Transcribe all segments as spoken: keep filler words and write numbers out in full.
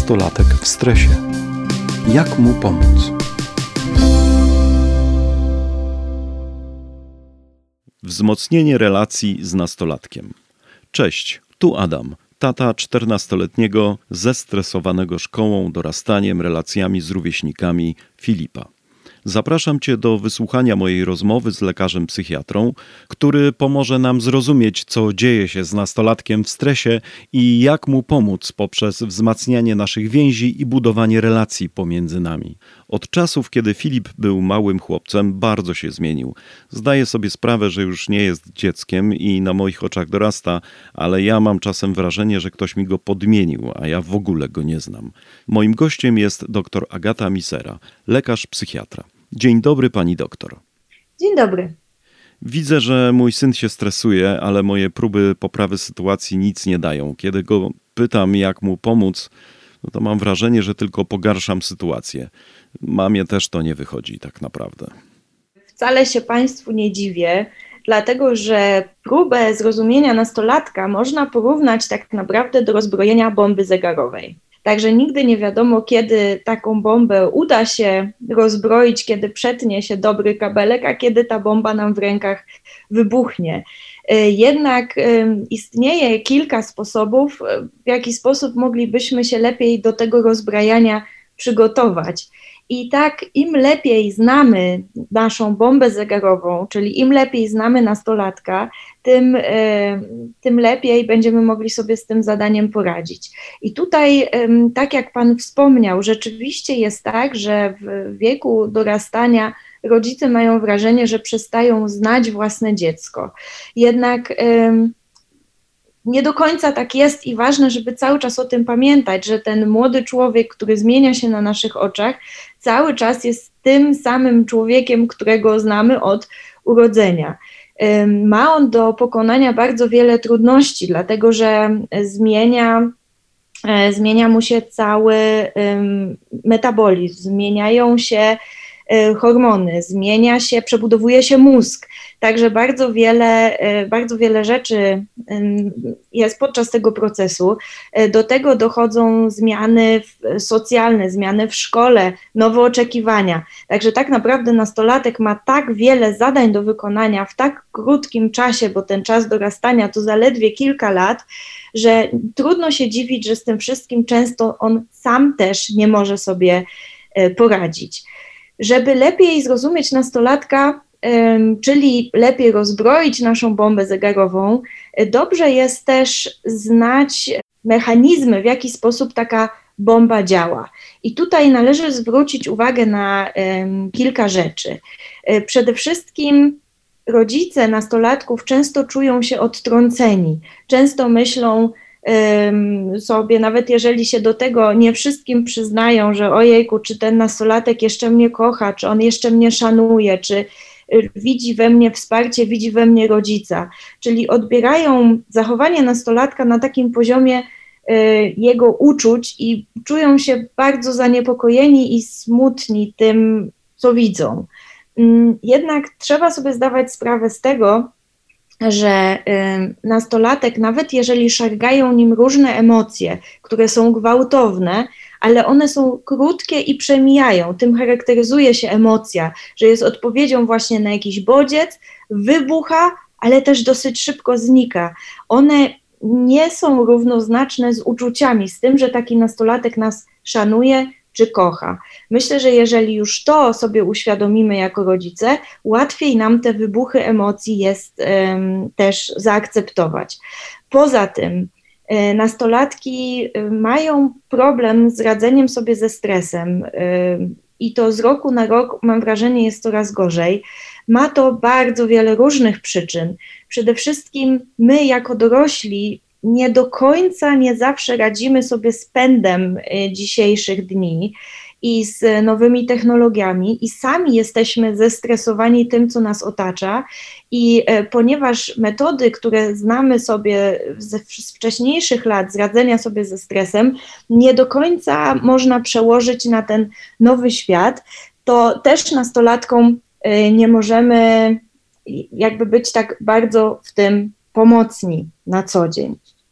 Nastolatek w stresie. Jak mu pomóc? Wzmocnienie relacji z nastolatkiem. Cześć, tu Adam, tata czternastoletniego, zestresowanego szkołą, dorastaniem, relacjami z rówieśnikami Filipa. Zapraszam Cię do wysłuchania mojej rozmowy z lekarzem psychiatrą, który pomoże nam zrozumieć, co dzieje się z nastolatkiem w stresie i jak mu pomóc poprzez wzmacnianie naszych więzi i budowanie relacji pomiędzy nami. Od czasów, kiedy Filip był małym chłopcem, bardzo się zmienił. Zdaję sobie sprawę, że już nie jest dzieckiem i na moich oczach dorasta, ale ja mam czasem wrażenie, że ktoś mi go podmienił, a ja w ogóle go nie znam. Moim gościem jest dr Agata Misera, lekarz psychiatra. Dzień dobry, pani doktor. Dzień dobry. Widzę, że mój syn się stresuje, ale moje próby poprawy sytuacji nic nie dają. Kiedy go pytam, jak mu pomóc, no to mam wrażenie, że tylko pogarszam sytuację. Mamie też to nie wychodzi tak naprawdę. Wcale się państwu nie dziwię, dlatego że próbę zrozumienia nastolatka można porównać tak naprawdę do rozbrojenia bomby zegarowej. Także nigdy nie wiadomo, kiedy taką bombę uda się rozbroić, kiedy przetnie się dobry kabelek, a kiedy ta bomba nam w rękach wybuchnie. Jednak istnieje kilka sposobów, w jaki sposób moglibyśmy się lepiej do tego rozbrajania przygotować. I tak im lepiej znamy naszą bombę zegarową, czyli im lepiej znamy nastolatka, tym, tym lepiej będziemy mogli sobie z tym zadaniem poradzić. I tutaj, tak jak Pan wspomniał, rzeczywiście jest tak, że w wieku dorastania rodzice mają wrażenie, że przestają znać własne dziecko. Jednak nie do końca tak jest i ważne, żeby cały czas o tym pamiętać, że ten młody człowiek, który zmienia się na naszych oczach, cały czas jest tym samym człowiekiem, którego znamy od urodzenia. Ma on do pokonania bardzo wiele trudności, dlatego że zmienia, zmienia mu się cały metabolizm, zmieniają się hormony, zmienia się, przebudowuje się mózg. Także bardzo wiele, bardzo wiele rzeczy jest podczas tego procesu. Do tego dochodzą zmiany socjalne, zmiany w szkole, nowe oczekiwania. Także tak naprawdę nastolatek ma tak wiele zadań do wykonania w tak krótkim czasie, bo ten czas dorastania to zaledwie kilka lat, że trudno się dziwić, że z tym wszystkim często on sam też nie może sobie poradzić. Żeby lepiej zrozumieć nastolatka, czyli lepiej rozbroić naszą bombę zegarową, dobrze jest też znać mechanizmy, w jaki sposób taka bomba działa. I tutaj należy zwrócić uwagę na um, kilka rzeczy. Przede wszystkim rodzice nastolatków często czują się odtrąceni, często myślą um, sobie, nawet jeżeli się do tego nie wszystkim przyznają, że ojejku, czy ten nastolatek jeszcze mnie kocha, czy on jeszcze mnie szanuje, czy widzi we mnie wsparcie, widzi we mnie rodzica, czyli odbierają zachowanie nastolatka na takim poziomie y, jego uczuć i czują się bardzo zaniepokojeni i smutni tym, co widzą. Y, jednak trzeba sobie zdawać sprawę z tego, że y, nastolatek, nawet jeżeli szargają nim różne emocje, które są gwałtowne, ale one są krótkie i przemijają. Tym charakteryzuje się emocja, że jest odpowiedzią właśnie na jakiś bodziec, wybucha, ale też dosyć szybko znika. One nie są równoznaczne z uczuciami, z tym, że taki nastolatek nas szanuje czy kocha. Myślę, że jeżeli już to sobie uświadomimy jako rodzice, łatwiej nam te wybuchy emocji jest um, też zaakceptować. Poza tym nastolatki mają problem z radzeniem sobie ze stresem i to z roku na rok, mam wrażenie, jest coraz gorzej. Ma to bardzo wiele różnych przyczyn. Przede wszystkim my jako dorośli nie do końca, nie zawsze radzimy sobie z pędem dzisiejszych dni i z nowymi technologiami i sami jesteśmy zestresowani tym, co nas otacza i e, ponieważ metody, które znamy sobie ze z wcześniejszych lat z radzenia sobie ze stresem, nie do końca można przełożyć na ten nowy świat, to też nastolatkom e, nie możemy jakby być tak bardzo w tym pomocni na co dzień.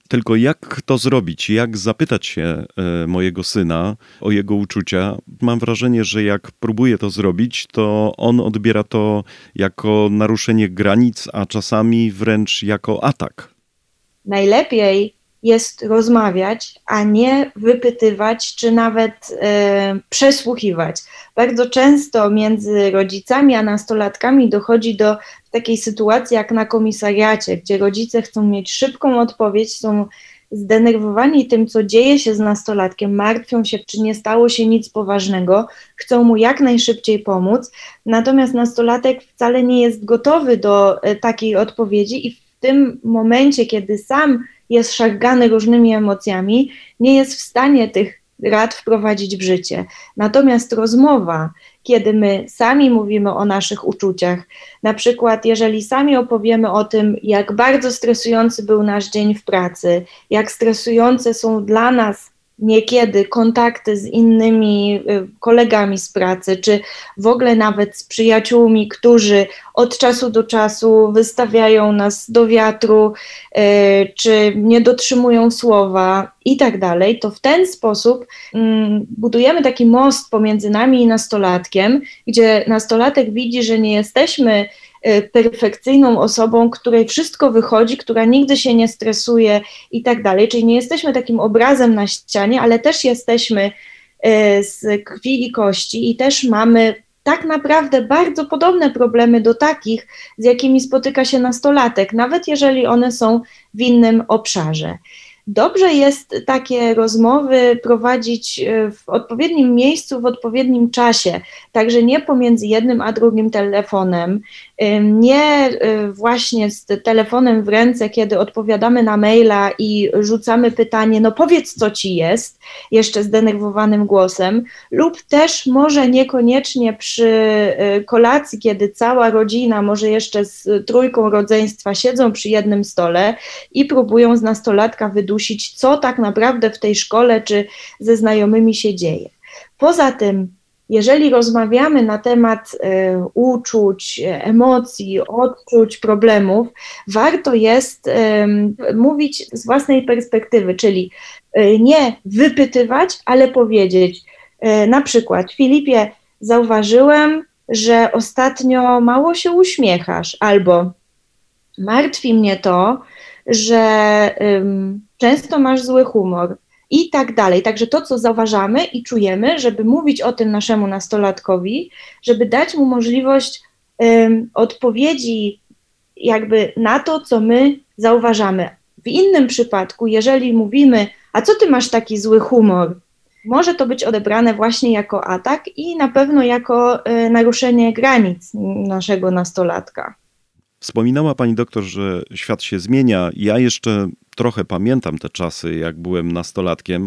Tylko jak to zrobić? Jak zapytać się e, mojego syna o jego uczucia? Mam wrażenie, że jak próbuję to zrobić, to on odbiera to jako naruszenie granic, a czasami wręcz jako atak. Najlepiej jest rozmawiać, a nie wypytywać, czy nawet e, przesłuchiwać. Bardzo często między rodzicami a nastolatkami dochodzi do takiej sytuacji jak na komisariacie, gdzie rodzice chcą mieć szybką odpowiedź, są zdenerwowani tym, co dzieje się z nastolatkiem, martwią się, czy nie stało się nic poważnego, chcą mu jak najszybciej pomóc, natomiast nastolatek wcale nie jest gotowy do e, takiej odpowiedzi i w tym momencie, kiedy sam jest szargany różnymi emocjami, nie jest w stanie tych rad wprowadzić w życie. Natomiast rozmowa, kiedy my sami mówimy o naszych uczuciach, na przykład jeżeli sami opowiemy o tym, jak bardzo stresujący był nasz dzień w pracy, jak stresujące są dla nas niekiedy kontakty z innymi y, kolegami z pracy, czy w ogóle nawet z przyjaciółmi, którzy od czasu do czasu wystawiają nas do wiatru, y, czy nie dotrzymują słowa i tak dalej, to w ten sposób y, budujemy taki most pomiędzy nami i nastolatkiem, gdzie nastolatek widzi, że nie jesteśmy perfekcyjną osobą, której wszystko wychodzi, która nigdy się nie stresuje i tak dalej, czyli nie jesteśmy takim obrazem na ścianie, ale też jesteśmy z krwi i kości i też mamy tak naprawdę bardzo podobne problemy do takich, z jakimi spotyka się nastolatek, nawet jeżeli one są w innym obszarze. Dobrze jest takie rozmowy prowadzić w odpowiednim miejscu, w odpowiednim czasie, także nie pomiędzy jednym a drugim telefonem, nie właśnie z telefonem w ręce, kiedy odpowiadamy na maila i rzucamy pytanie, no powiedz, co ci jest, jeszcze zdenerwowanym głosem, lub też może niekoniecznie przy kolacji, kiedy cała rodzina, może jeszcze z trójką rodzeństwa siedzą przy jednym stole i próbują z nastolatka wydusić, co tak naprawdę w tej szkole czy ze znajomymi się dzieje. Poza tym, jeżeli rozmawiamy na temat e, uczuć, emocji, odczuć, problemów, warto jest e, mówić z własnej perspektywy, czyli e, nie wypytywać, ale powiedzieć, e, na przykład, Filipie, zauważyłem, że ostatnio mało się uśmiechasz, albo martwi mnie to, że um, często masz zły humor i tak dalej. Także to, co zauważamy i czujemy, żeby mówić o tym naszemu nastolatkowi, żeby dać mu możliwość um, odpowiedzi jakby na to, co my zauważamy. W innym przypadku, jeżeli mówimy, a co ty masz taki zły humor, może to być odebrane właśnie jako atak i na pewno jako e, naruszenie granic naszego nastolatka. Wspominała pani doktor, że świat się zmienia. Ja jeszcze trochę pamiętam te czasy, jak byłem nastolatkiem,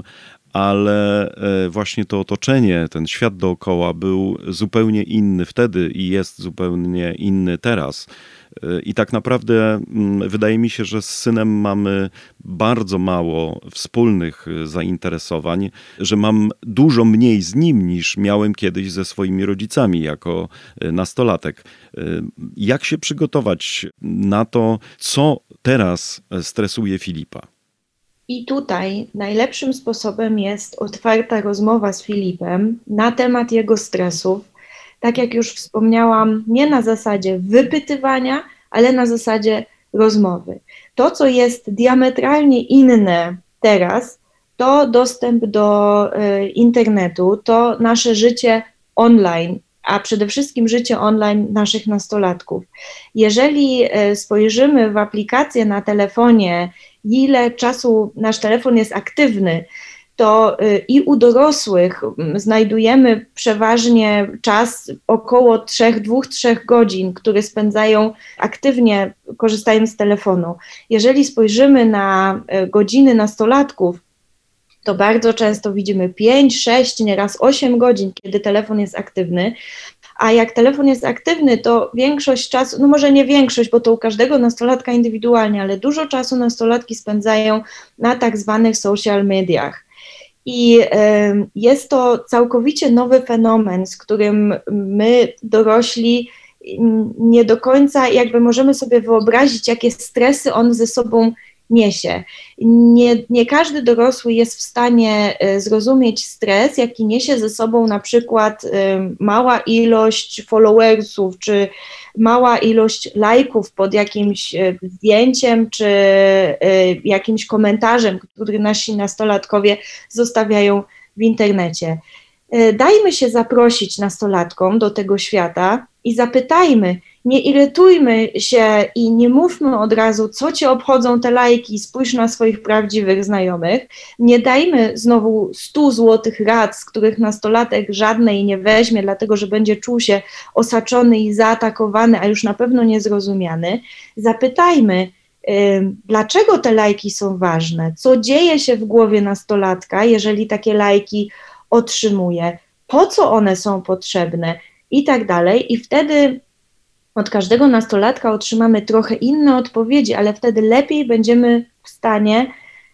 ale właśnie to otoczenie, ten świat dookoła był zupełnie inny wtedy i jest zupełnie inny teraz. I tak naprawdę wydaje mi się, że z synem mamy bardzo mało wspólnych zainteresowań, że mam dużo mniej z nim niż miałem kiedyś ze swoimi rodzicami jako nastolatek. Jak się przygotować na to, co teraz stresuje Filipa? I tutaj najlepszym sposobem jest otwarta rozmowa z Filipem na temat jego stresów. Tak jak już wspomniałam, nie na zasadzie wypytywania, ale na zasadzie rozmowy. To, co jest diametralnie inne teraz, to dostęp do y, internetu, to nasze życie online, a przede wszystkim życie online naszych nastolatków. Jeżeli y, spojrzymy w aplikację na telefonie, ile czasu nasz telefon jest aktywny, to i u dorosłych znajdujemy przeważnie czas około trzech, dwóch, trzech godzin, które spędzają aktywnie korzystając z telefonu. Jeżeli spojrzymy na godziny nastolatków, to bardzo często widzimy pięć, sześć, nieraz osiem godzin, kiedy telefon jest aktywny, a jak telefon jest aktywny, to większość czasu, no może nie większość, bo to u każdego nastolatka indywidualnie, ale dużo czasu nastolatki spędzają na tak zwanych social mediach. I y, jest to całkowicie nowy fenomen, z którym my dorośli nie do końca jakby możemy sobie wyobrazić, jakie stresy on ze sobą niesie. Nie, nie każdy dorosły jest w stanie zrozumieć stres, jaki niesie ze sobą na przykład mała ilość followersów, czy mała ilość lajków pod jakimś zdjęciem, czy jakimś komentarzem, który nasi nastolatkowie zostawiają w internecie. Dajmy się zaprosić nastolatkom do tego świata i zapytajmy, nie irytujmy się i nie mówmy od razu, co cię obchodzą te lajki, spójrz na swoich prawdziwych znajomych. Nie dajmy znowu stu złotych rad, z których nastolatek żadnej nie weźmie, dlatego że będzie czuł się osaczony i zaatakowany, a już na pewno niezrozumiany. Zapytajmy, yy, dlaczego te lajki są ważne, co dzieje się w głowie nastolatka, jeżeli takie lajki otrzymuje, po co one są potrzebne i tak dalej. I wtedy od każdego nastolatka otrzymamy trochę inne odpowiedzi, ale wtedy lepiej będziemy w stanie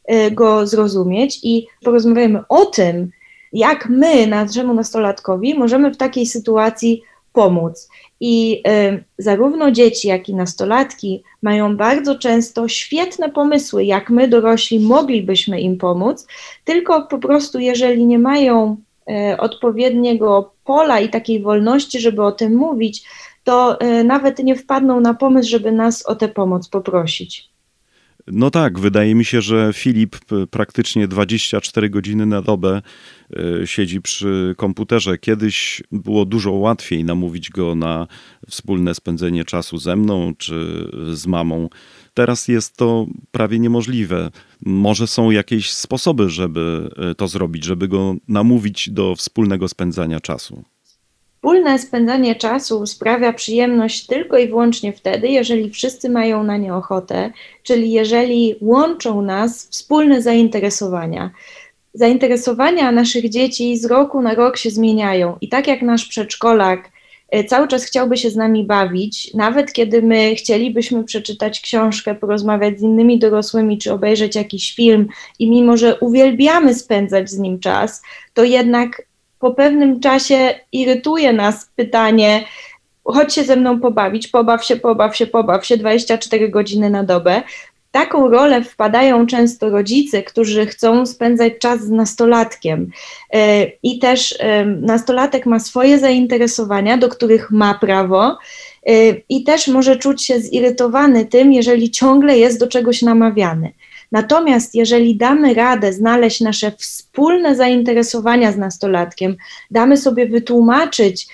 go zrozumieć i porozmawiamy o tym, jak my naszemu nastolatkowi możemy w takiej sytuacji pomóc. I y, zarówno dzieci, jak i nastolatki mają bardzo często świetne pomysły, jak my dorośli moglibyśmy im pomóc, tylko po prostu jeżeli nie mają y, odpowiedniego pola i takiej wolności, żeby o tym mówić, to y, nawet nie wpadną na pomysł, żeby nas o tę pomoc poprosić. No tak, wydaje mi się, że Filip praktycznie dwadzieścia cztery godziny na dobę siedzi przy komputerze. Kiedyś było dużo łatwiej namówić go na wspólne spędzenie czasu ze mną czy z mamą. Teraz jest to prawie niemożliwe. Może są jakieś sposoby, żeby to zrobić, żeby go namówić do wspólnego spędzania czasu. Wspólne spędzanie czasu sprawia przyjemność tylko i wyłącznie wtedy, jeżeli wszyscy mają na nie ochotę, czyli jeżeli łączą nas wspólne zainteresowania. Zainteresowania naszych dzieci z roku na rok się zmieniają i tak jak nasz przedszkolak cały czas chciałby się z nami bawić, nawet kiedy my chcielibyśmy przeczytać książkę, porozmawiać z innymi dorosłymi, czy obejrzeć jakiś film i mimo, że uwielbiamy spędzać z nim czas, to jednak po pewnym czasie irytuje nas pytanie, chodź się ze mną pobawić, pobaw się, pobaw się, pobaw się dwadzieścia cztery godziny na dobę. Taką rolę wpadają często rodzice, którzy chcą spędzać czas z nastolatkiem i też nastolatek ma swoje zainteresowania, do których ma prawo i też może czuć się zirytowany tym, jeżeli ciągle jest do czegoś namawiany. Natomiast jeżeli damy radę znaleźć nasze wspólne zainteresowania z nastolatkiem, damy sobie wytłumaczyć,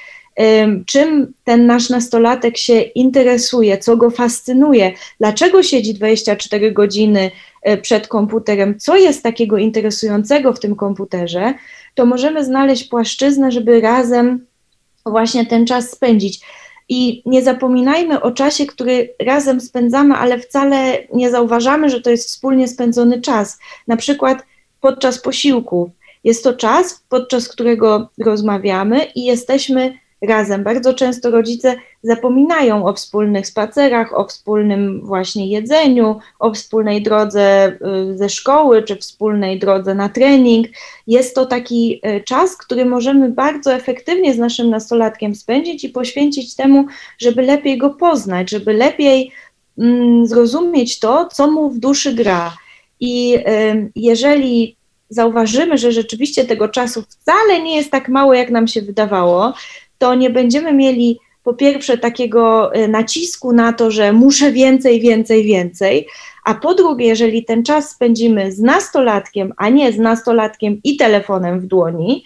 czym ten nasz nastolatek się interesuje, co go fascynuje, dlaczego siedzi dwadzieścia cztery godziny przed komputerem, co jest takiego interesującego w tym komputerze, to możemy znaleźć płaszczyznę, żeby razem właśnie ten czas spędzić. I nie zapominajmy o czasie, który razem spędzamy, ale wcale nie zauważamy, że to jest wspólnie spędzony czas. Na przykład podczas posiłków. Jest to czas, podczas którego rozmawiamy i jesteśmy razem. Bardzo często rodzice zapominają o wspólnych spacerach, o wspólnym właśnie jedzeniu, o wspólnej drodze ze szkoły, czy wspólnej drodze na trening. Jest to taki czas, który możemy bardzo efektywnie z naszym nastolatkiem spędzić i poświęcić temu, żeby lepiej go poznać, żeby lepiej mm, zrozumieć to, co mu w duszy gra. I y, jeżeli zauważymy, że rzeczywiście tego czasu wcale nie jest tak mało, jak nam się wydawało, to nie będziemy mieli po pierwsze takiego nacisku na to, że muszę więcej, więcej, więcej, a po drugie, jeżeli ten czas spędzimy z nastolatkiem, a nie z nastolatkiem i telefonem w dłoni,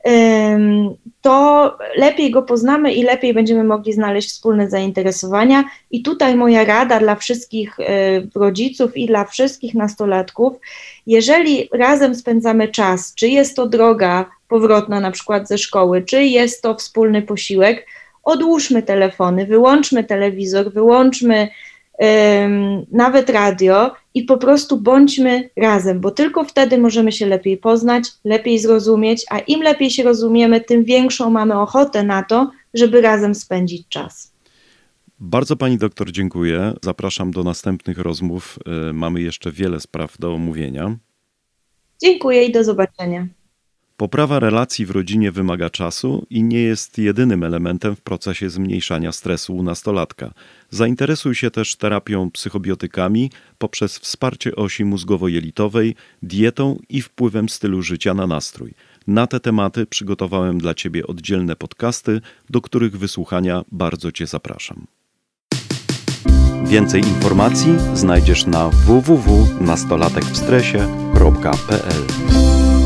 to lepiej go poznamy i lepiej będziemy mogli znaleźć wspólne zainteresowania. I tutaj moja rada dla wszystkich rodziców i dla wszystkich nastolatków, jeżeli razem spędzamy czas, czy jest to droga powrotna na przykład ze szkoły, czy jest to wspólny posiłek, odłóżmy telefony, wyłączmy telewizor, wyłączmy um, nawet radio i po prostu bądźmy razem, bo tylko wtedy możemy się lepiej poznać, lepiej zrozumieć, a im lepiej się rozumiemy, tym większą mamy ochotę na to, żeby razem spędzić czas. Bardzo pani doktor dziękuję. Zapraszam do następnych rozmów. Mamy jeszcze wiele spraw do omówienia. Dziękuję i do zobaczenia. Poprawa relacji w rodzinie wymaga czasu i nie jest jedynym elementem w procesie zmniejszania stresu u nastolatka. Zainteresuj się też terapią psychobiotykami poprzez wsparcie osi mózgowo-jelitowej, dietą i wpływem stylu życia na nastrój. Na te tematy przygotowałem dla Ciebie oddzielne podcasty, do których wysłuchania bardzo Cię zapraszam. Więcej informacji znajdziesz na w w w kropka nastolatek w stresie kropka p l.